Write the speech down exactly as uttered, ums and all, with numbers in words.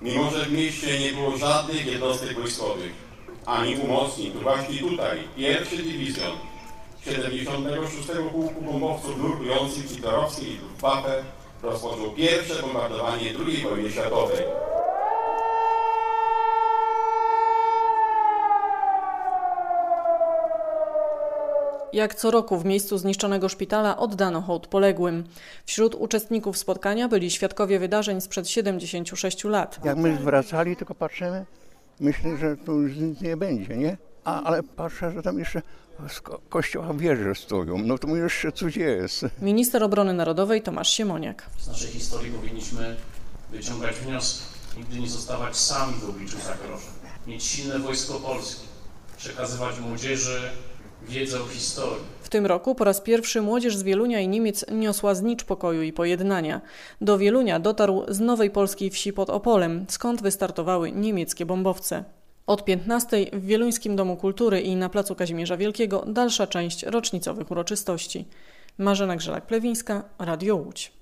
Mimo że w mieście nie było żadnych jednostek wojskowych, ani umocnień, to właśnie tutaj pierwszy dywizjon siedemdziesiątego szóstego Pułku Bombowców nurkujących hitlerowskiej Luftwaffe rozpoczął pierwsze bombardowanie drugiej wojny światowej. Jak co roku w miejscu zniszczonego szpitala oddano hołd poległym. Wśród uczestników spotkania byli świadkowie wydarzeń sprzed siedemdziesięciu sześciu lat. Jak my wracali, tylko patrzymy, myślę, że tu już nic nie będzie, nie? A, ale patrzę, że tam jeszcze z ko- kościoła wieże stoją. No to mówię, jeszcze coś jest. Minister Obrony Narodowej Tomasz Siemoniak. Z naszej historii powinniśmy wyciągać wnioski. Nigdy nie zostawać sami w obliczu zagrożeń. Mieć silne wojsko polskie. Przekazywać młodzieży wiedzę o historii. W tym roku po raz pierwszy młodzież z Wielunia i Niemiec niosła znicz pokoju i pojednania. Do Wielunia dotarł z nowej polskiej wsi pod Opolem, skąd wystartowały niemieckie bombowce. Od piętnastej w Wieluńskim Domu Kultury i na placu Kazimierza Wielkiego dalsza część rocznicowych uroczystości. Marzena Grzelak-Plewińska, Radio Łódź.